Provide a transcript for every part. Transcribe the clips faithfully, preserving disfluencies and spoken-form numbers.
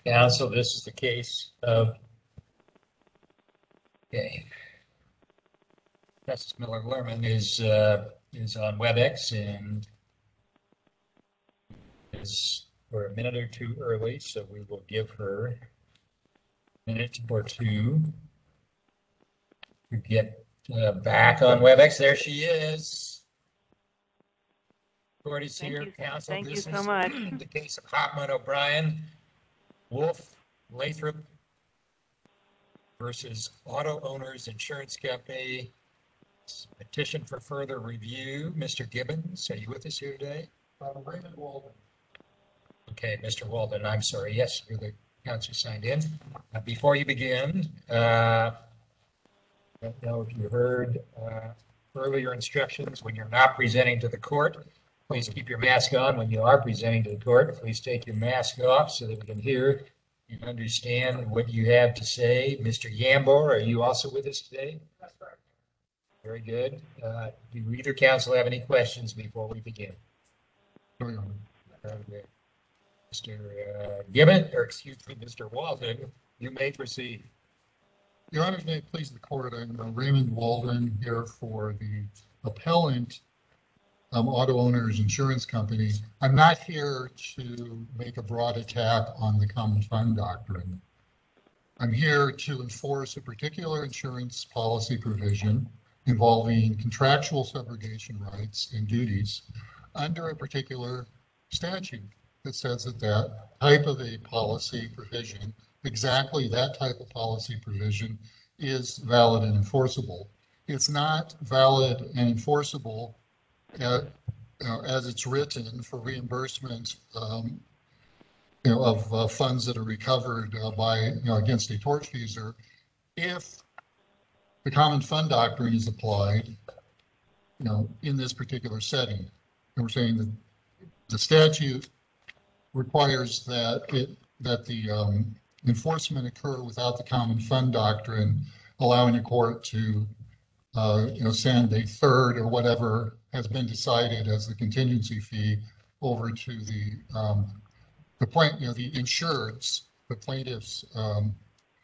Council, this is the case of, okay, Justice Miller Lerman is uh, is on WebEx and is we're a minute or two early, so we will give her a minute or two to get uh, back on WebEx. There she is. Court is Thank here. you. Council, Thank you this so is much. the case of Hopman O'Brien, Wolf, Lathrop versus Auto Owners Insurance Company. Petition for further review. Mister Gibbons, are you with us here today? Uh, Raymond Walden. Okay, Mister Walden, I'm sorry. Yes, you're the counsel signed in. Uh, before you begin, uh, I don't know if you heard uh, earlier instructions. When you're not presenting to the court, please keep your mask on. When you are presenting to the court, please take your mask off so that we can hear and understand what you have to say. Mister Yambor, are you also with us today? That's right. Very good. Uh, do either counsel have any questions before we begin? Very well. Okay. Mister Uh, Gibbon, or excuse me, Mister Walden, you may proceed. Your Honor, may it please the court, I'm uh, Raymond Walden here for the appellant, um, Auto Owners Insurance Company. I'm not here to make a broad attack on the common fund doctrine. I'm here to enforce a particular insurance policy provision involving contractual subrogation rights and duties under a particular statute that says that that type of a policy provision, exactly that type of policy provision, is valid and enforceable. It's not valid and enforceable at, uh, as it's written for reimbursement um, you know, of uh, funds that are recovered uh, by you know, against a tortfeasor if the common fund doctrine is applied, you know, in this particular setting. And we're saying that the statute requires that it that the um, enforcement occur without the common fund doctrine, allowing a court to, uh, you know, send a third or whatever has been decided as the contingency fee over to the um, the point, you know, the insureds, the plaintiff's, um,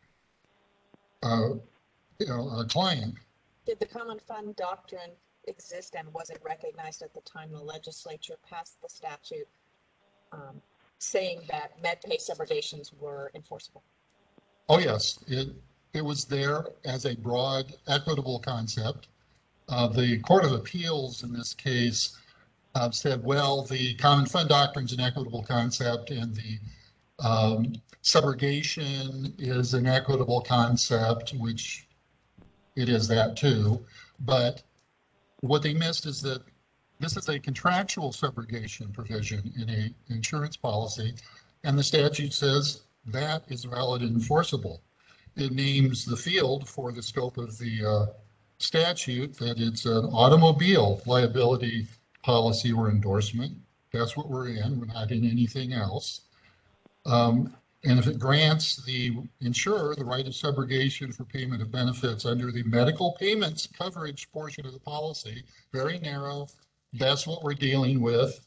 uh, you know, uh, claim. Did the common fund doctrine exist and was it recognized at the time the legislature passed the statute um, saying that MedPay subrogations were enforceable? Oh, yes, it, it was there as a broad equitable concept. Uh, the Court of Appeals in this case uh, said, well, the common fund doctrine is an equitable concept and the um, subrogation is an equitable concept, which it is that too. But what they missed is that this is a contractual subrogation provision in a insurance policy, and the statute says that is valid and enforceable. It names the field for the scope of the uh, statute that it's an automobile liability policy or endorsement. That's what we're in. We're not in anything else. Um, and if it grants the insurer the right of subrogation for payment of benefits under the medical payments coverage portion of the policy, very narrow, that's what we're dealing with.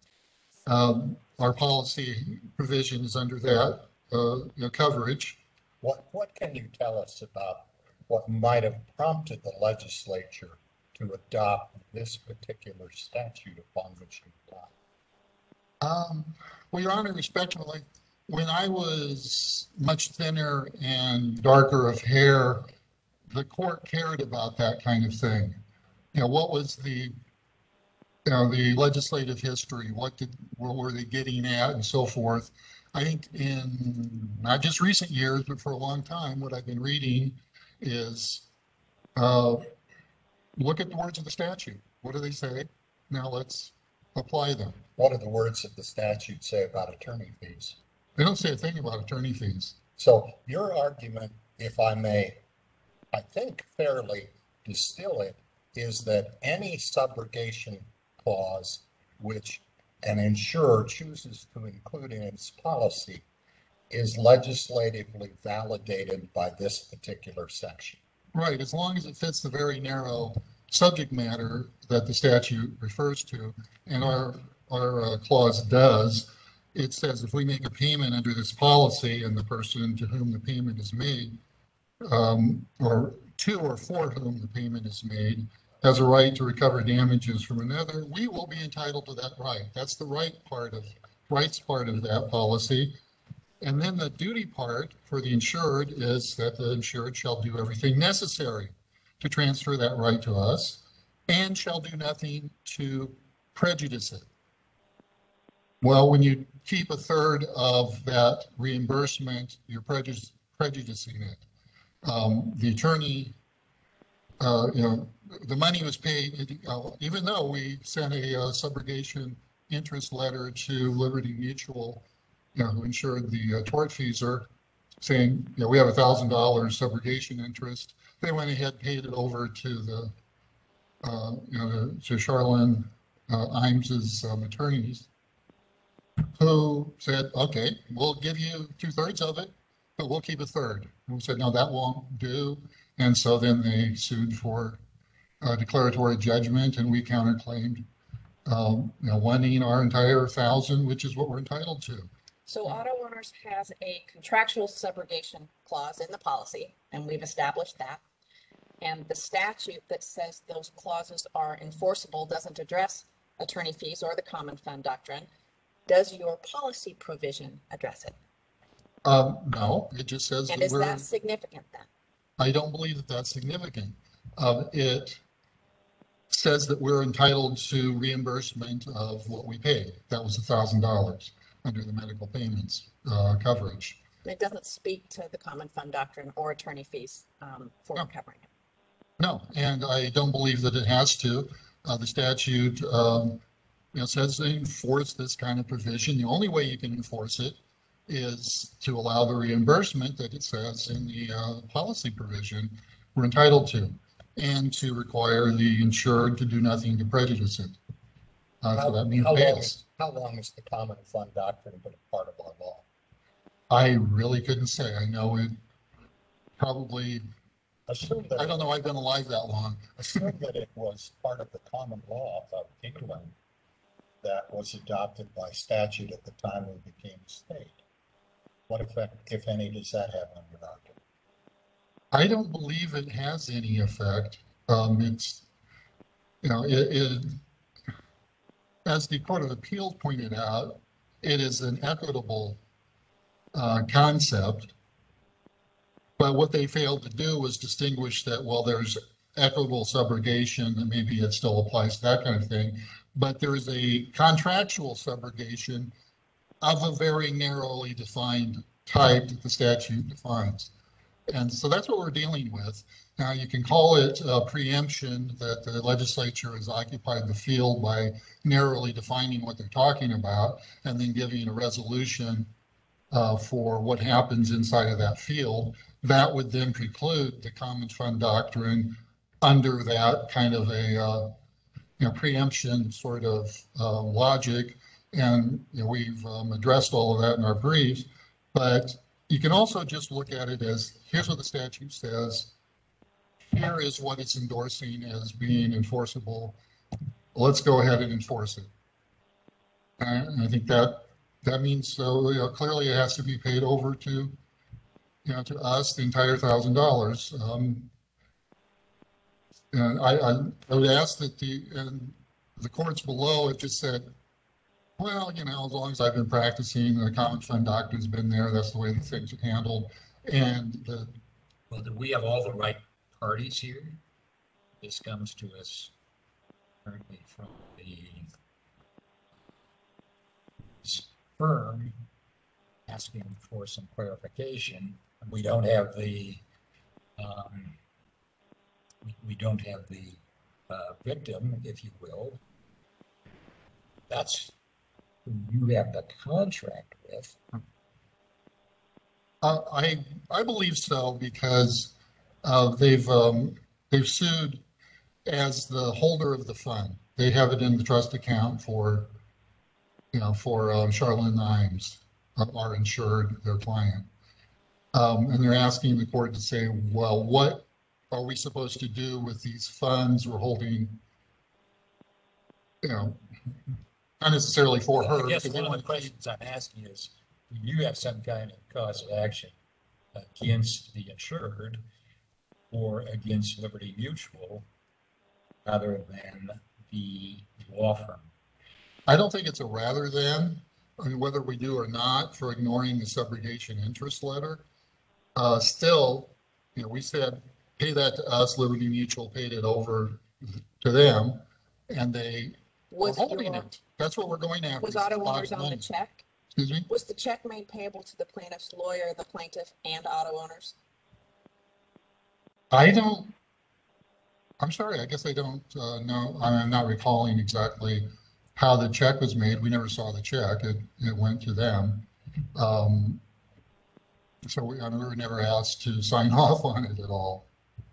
Um, our policy provision is under that uh, you know, coverage. What, what can you tell us about what might have prompted the legislature to adopt this particular statute upon which you rely? Um, well, Your Honor, respectfully, when I was much thinner and darker of hair, the court cared about that kind of thing. You know, what was the, you know, the legislative history? What did, what were they getting at, and so forth? I think in not just recent years, but for a long time, what I've been reading is uh, look at the words of the statute. What do they say? Now let's apply them. What do the words of the statute say about attorney fees? They don't say a thing about attorney fees. So your argument, if I may, I think fairly distill it, is that any subrogation clause which an insurer chooses to include in its policy is legislatively validated by this particular section. Right, as long as it fits the very narrow subject matter that the statute refers to, and our our uh, clause does. it says if we make a payment under this policy and the person to whom the payment is made, um, or to or for whom the payment is made, has a right to recover damages from another, we will be entitled to that right. That's the right part of, rights part of that policy. And then the duty part for the insured is that the insured shall do everything necessary to transfer that right to us and shall do nothing to prejudice it. Well, when you keep a third of that reimbursement, you're prejudice, prejudicing it. Um, the attorney, uh, you know, the money was paid, uh, even though we sent a uh, subrogation interest letter to Liberty Mutual, you know, who insured the uh, tortfeasor, saying, you know, we have a thousand dollars subrogation interest. They went ahead, paid it over to the, uh, you know, to Charlene uh, Imes's um, attorneys, who said, okay, we'll give you two thirds of it, but we'll keep a third. And we said, no, that won't do. And so then they sued for uh, declaratory judgment, and we counterclaimed, um, you know, wanting our entire thousand, which is what we're entitled to. So auto owners has a contractual subrogation clause in the policy, and we've established that. And the statute that says those clauses are enforceable doesn't address attorney fees or the common fund doctrine. Does your policy provision address it? Um, no, it just says And that is we're, that significant then? I don't believe that that's significant. Um, it says that we're entitled to reimbursement of what we paid. That was a thousand dollars under the medical payments uh, coverage. It doesn't speak to the common fund doctrine or attorney fees um, for No. covering it. No, and I don't believe that it has to. Uh, the statute, um, you know, says to enforce this kind of provision. The only way you can enforce it is to allow the reimbursement that it says in the uh, policy provision we're entitled to, and to require the insured to do nothing to prejudice it. Uh, so that means How pay long, us. how long has the common fund doctrine been a part of our law? I really couldn't say. I know it probably, Assume I that, don't know, I've been alive that long. assume that it was part of the common law of England that was adopted by statute at the time we became a state. What effect, if any, does that have on your argument? I don't believe it has any effect. Um, it's, you know, it, it, as the Court of Appeals pointed out, it is an equitable uh, concept. But what they failed to do was distinguish that, well, there's equitable subrogation, and maybe it still applies to that kind of thing. But there is a contractual subrogation of a very narrowly defined type that the statute defines. And so that's what we're dealing with. Now, you can call it uh, preemption, that the legislature has occupied the field by narrowly defining what they're talking about and then giving a resolution uh, for what happens inside of that field. That would then preclude the common fund doctrine under that kind of a uh, you know, preemption sort of uh, logic. And you know, we've um, addressed all of that in our briefs. But you can also just look at it as, here's what the statute says. Here is what it's endorsing as being enforceable. Let's go ahead and enforce it. And I think that that means, so you know, clearly it has to be paid over to, you know, to us, the entire thousand dollars. Um, and I, I, I would ask that the, and the courts below have just said, well, you know, as long as I've been practicing, the common fund doctrine's been there, that's the way the things are handled. And the, Well, do we have all the right parties here? This comes to us currently from the firm asking for some clarification. We don't have the, um, we, we don't have the uh, victim, if you will. That's who you have the contract with. uh, I, I believe so, because uh, they've, um, they've sued as the holder of the fund. They have it in the trust account for, you know, for um, Charlene Imes, uh, our insured, their client. Um, and they're asking the court to say, well, what are we supposed to do with these funds we're holding? You know, not necessarily for her. I guess because they one of want the to keep- questions I'm asking is, do you have some kind of cause of action against the insured or against Liberty Mutual rather than the law firm? I don't think it's a rather than, I mean, whether we do or not for ignoring the subrogation interest letter. Uh, still, you know, we said, pay that to us, Liberty Mutual paid it over to them, and they were Was holding your, it. That's what we're going after. was is auto a lot owners of on the money. check? Excuse me? Was the check made payable to the plaintiff's lawyer, the plaintiff, and auto owners? I don't, I'm sorry, I guess I don't uh, know, I'm not recalling exactly how the check was made. We never saw the check. It, it went to them. Um, so we, I mean, we were never asked to sign off on it at all.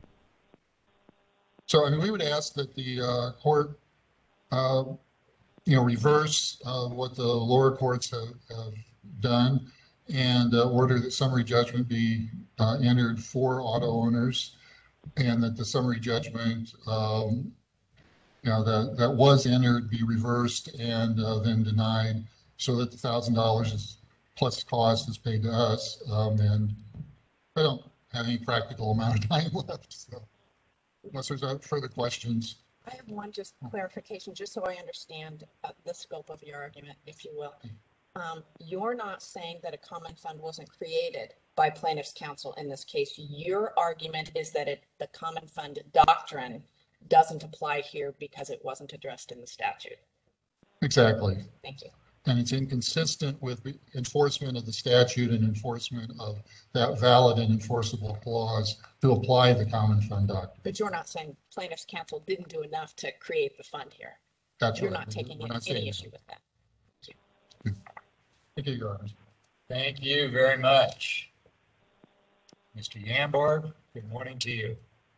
So, I mean, we would ask that the uh, court, uh, you know, reverse uh, what the lower courts have, have done and uh, order that summary judgment be uh, entered for auto owners, and that the summary judgment, um, you know, that, that was entered be reversed and uh, then denied, so that the thousand dollars is plus cost is paid to us. Um, and I don't have any practical amount of time left, so unless there's uh, further questions. I have one just clarification, just so I understand uh, the scope of your argument, if you will. Um, you're not saying that a common fund wasn't created by plaintiff's counsel in this case. Your argument is that it, the common fund doctrine doesn't apply here because it wasn't addressed in the statute. Exactly. Thank you. And it's inconsistent with the enforcement of the statute and enforcement of that valid and enforceable clause to apply the common fund doctrine. But you're not saying plaintiff's counsel didn't do enough to create the fund here. That's You're right. not taking We're any, not saying any that. issue with that. Thank you, Your Honor. Thank you very much. Mister Yambor, good morning to you.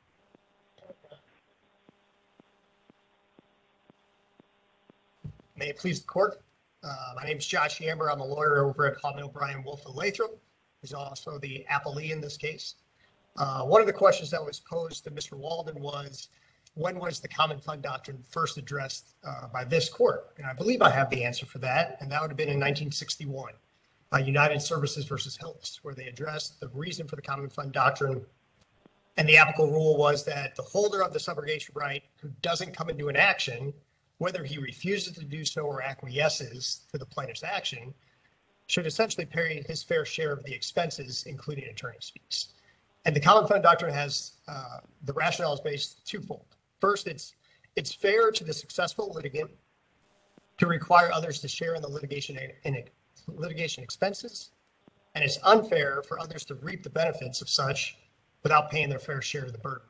May it please the court. Uh, my name is Josh Yamber. I'm a lawyer over at Hobbin O'Brien Wolf and Lathrop. He's also the appellee in this case. Uh, one of the questions that was posed to Mister Walden was, when was the common fund doctrine first addressed uh, by this court? And I believe I have the answer for that, and that would have been in nineteen sixty-one, uh, United Services versus Hills, where they addressed the reason for the common fund doctrine. And the applicable rule was that the holder of the subrogation right who doesn't come into an action, whether he refuses to do so or acquiesces to the plaintiff's action, should essentially pay his fair share of the expenses, including attorney's fees. And the common fund doctrine has, uh, the rationale is based twofold. First, it's it's fair to the successful litigant to require others to share in the litigation in litigation expenses, and it's unfair for others to reap the benefits of such without paying their fair share of the burden.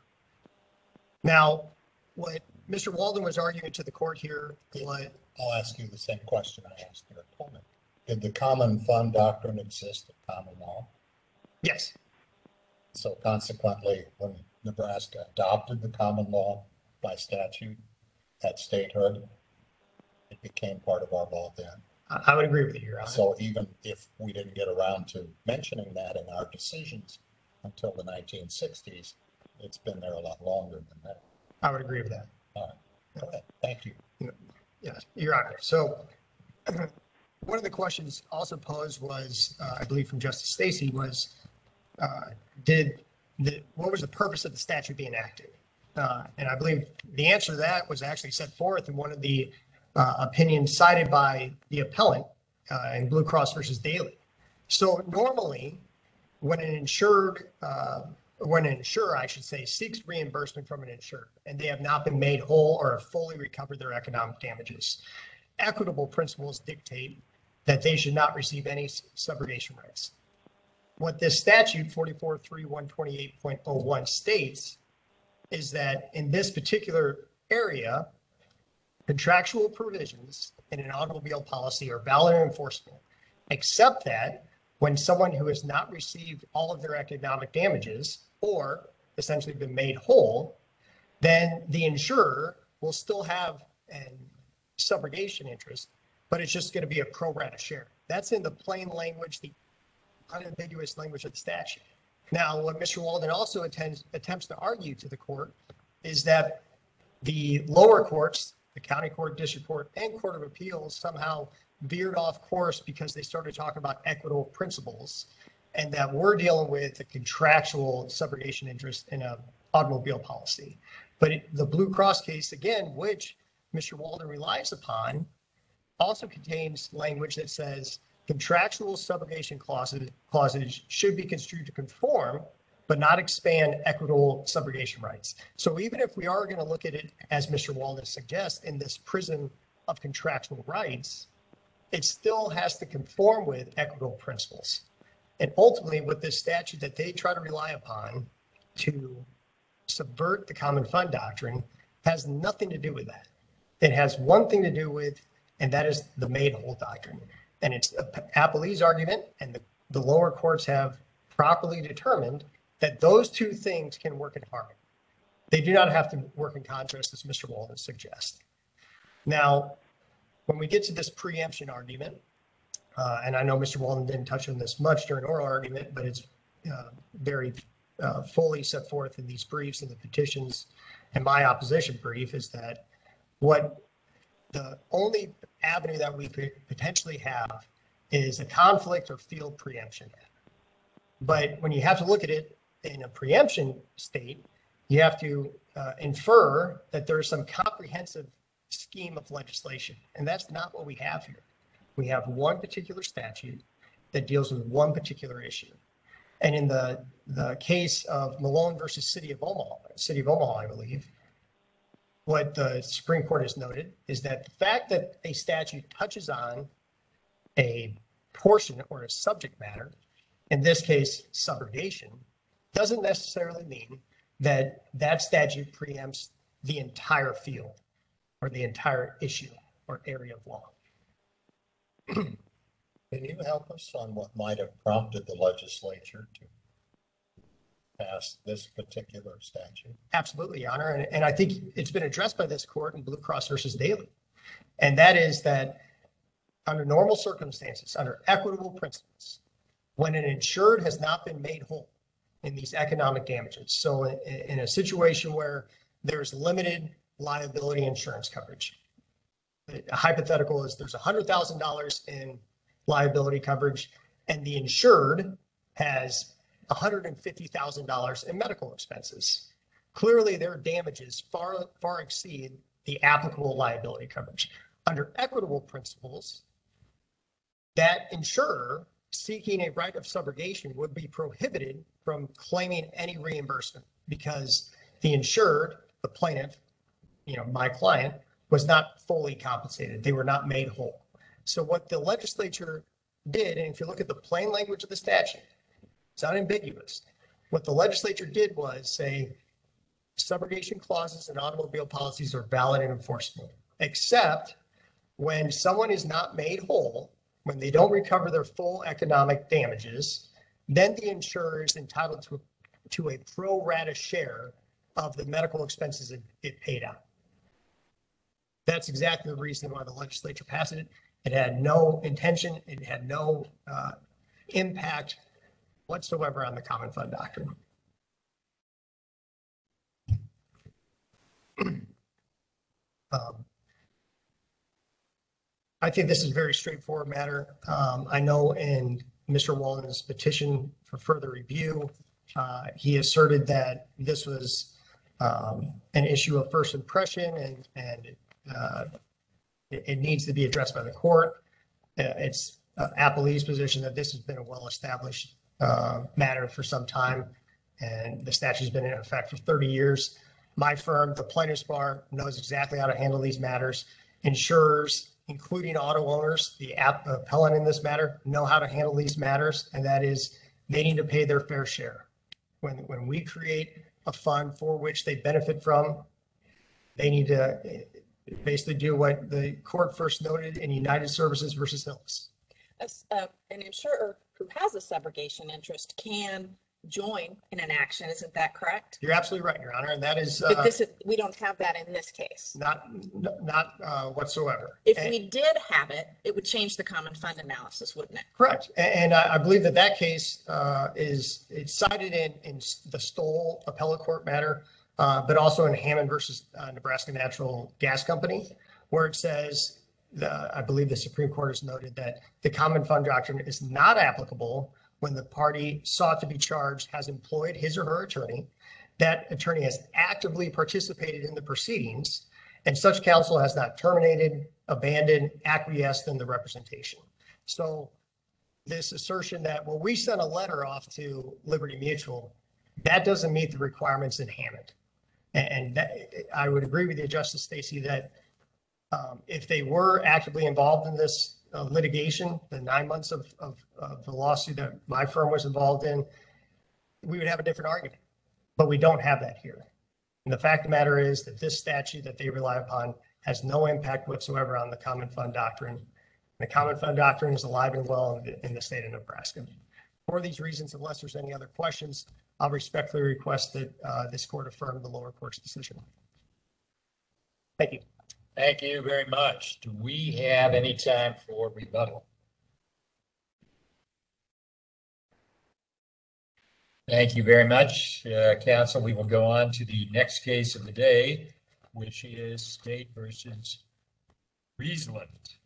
Now, what Mister Walden was arguing to the court here, what I'll ask you the same question I asked your opponent. Did the common fund doctrine exist in common law? yes, So consequently, when Nebraska adopted the common law by statute at statehood, it became part of our law then. I I would agree with you, Your Honor. So even if we didn't get around to mentioning that in our decisions until the nineteen sixties, it's been there a lot longer than that. I would agree with that. All right. Okay. Thank you. Yes, Your Honor. So one of the questions also posed was, uh, I believe from Justice Stacy, was uh, did the, what was the purpose of the statute being enacted? Uh, and I believe the answer to that was actually set forth in one of the uh, opinions cited by the appellant uh, in Blue Cross versus Daly. So normally, when an insured, uh, when an insurer, I should say, seeks reimbursement from an insured and they have not been made whole or have fully recovered their economic damages, equitable principles dictate that they should not receive any subrogation rights. What this statute forty-four three one twenty-eight point oh one states is that in this particular area, contractual provisions in an automobile policy are valid and enforceable, except that when someone who has not received all of their economic damages or essentially been made whole, then the insurer will still have a subrogation interest, but it's just going to be a pro rata share. That's in the plain language, the unambiguous language of the statute. Now, what Mister Walden also attends, attempts to argue to the court is that the lower courts the county court, district court, and court of appeals somehow veered off course because they started talking about equitable principles, and that we're dealing with a contractual subrogation interest in a automobile policy. But it- the Blue Cross case, again, which Mister Walden relies upon, also contains language that says contractual subrogation clauses, clauses should be construed to conform, but not expand equitable subrogation rights. So even if we are going to look at it, as Mister Walden suggests, in this prism of contractual rights, it still has to conform with equitable principles. And ultimately, with this statute that they try to rely upon to subvert the common fund doctrine has nothing to do with that. It has one thing to do with, and that is the made whole doctrine. And it's Applee's argument, and the, the lower courts have properly determined that those two things can work in harmony. They do not have to work in contrast, as Mister Walden suggests. Now, when we get to this preemption argument, uh, and I know Mister Walden didn't touch on this much during oral argument, but it's uh, very uh, fully set forth in these briefs and the petitions and my opposition brief, is that what the only avenue that we could potentially have is a conflict or field preemption. But when you have to look at it in a preemption state, you have to uh, infer that there's some comprehensive scheme of legislation. And that's not what we have here. We have one particular statute that deals with one particular issue. And in the, the case of Malone versus City of Omaha, City of Omaha, I believe, what the Supreme Court has noted is that the fact that a statute touches on a portion or a subject matter, in this case, subrogation, doesn't necessarily mean that that statute preempts the entire field or the entire issue or area of law. Can you help us on what might have prompted the legislature to pass this particular statute? Absolutely, Your Honor. And, and I think it's been addressed by this court in Blue Cross versus Daly. And that is that under normal circumstances, under equitable principles, when an insured has not been made whole in these economic damages, so in, in a situation where there's limited liability insurance coverage, a hypothetical is there's one hundred thousand dollars in liability coverage and the insured has one hundred fifty thousand dollars in medical expenses. Clearly, their damages far, far exceed the applicable liability coverage. Under equitable principles, that insurer seeking a right of subrogation would be prohibited from claiming any reimbursement because the insured, the plaintiff, you know, my client, was not fully compensated. They were not made whole. So what the legislature did, and if you look at the plain language of the statute, it's unambiguous. What the legislature did was say subrogation clauses and automobile policies are valid and enforceable, except when someone is not made whole, when they don't recover their full economic damages, then the insurer is entitled to, to a pro rata share of the medical expenses it, it paid out. That's exactly the reason why the legislature passed it. It had no intention, it had no uh, impact whatsoever on the common fund doctrine. um, I think this is a very straightforward matter. Um, I know in Mister Walden's petition for further review, uh, he asserted that this was um, an issue of first impression and, and uh, it, it needs to be addressed by the court. Uh, it's uh, Applee's position that this has been a well-established uh, matter for some time, and the statute's been in effect for thirty years. My firm, the plaintiff's bar, knows exactly how to handle these matters. Insurers, including auto owners, the app, appellant in this matter, know how to handle these matters, and that is they need to pay their fair share. When, when we create a fund for which they benefit from, they need to basically do what the court first noted in United Services versus Hills. As, uh, an insurer who has a subrogation interest can join in an action, isn't that correct? You're absolutely right, Your Honor, and that is But uh, this is, we don't have that in this case. not not uh, whatsoever. If And- we did have it, it would change the common fund analysis, wouldn't it? Correct. A- And I I believe that that case uh, is, it's cited in, in the Stoll appellate court matter. uh, but also in Hammond versus uh, Nebraska Natural Gas Company, where it says, the, I believe the Supreme Court has noted that the common fund doctrine is not applicable when the party sought to be charged has employed his or her attorney, that attorney has actively participated in the proceedings, and such counsel has not terminated, abandoned, acquiesced in the representation. So this assertion that, well, we sent a letter off to Liberty Mutual, that doesn't meet the requirements in Hammond. And that, I would agree with you, Justice Stacey, that um, if they were actively involved in this uh, litigation, the nine months of, of, of the lawsuit that my firm was involved in, we would have a different argument. But we don't have that here. And the fact of the matter is that this statute that they rely upon has no impact whatsoever on the common fund doctrine. The common fund doctrine is alive and well in the, in the state of Nebraska. For these reasons, unless there's any other questions, I'll respectfully request that uh, this court affirm the lower court's decision. Thank you. Thank you very much. Do we have any time for rebuttal? Thank you very much, uh, counsel. We will go on to the next case of the day, which is State versus Friesland.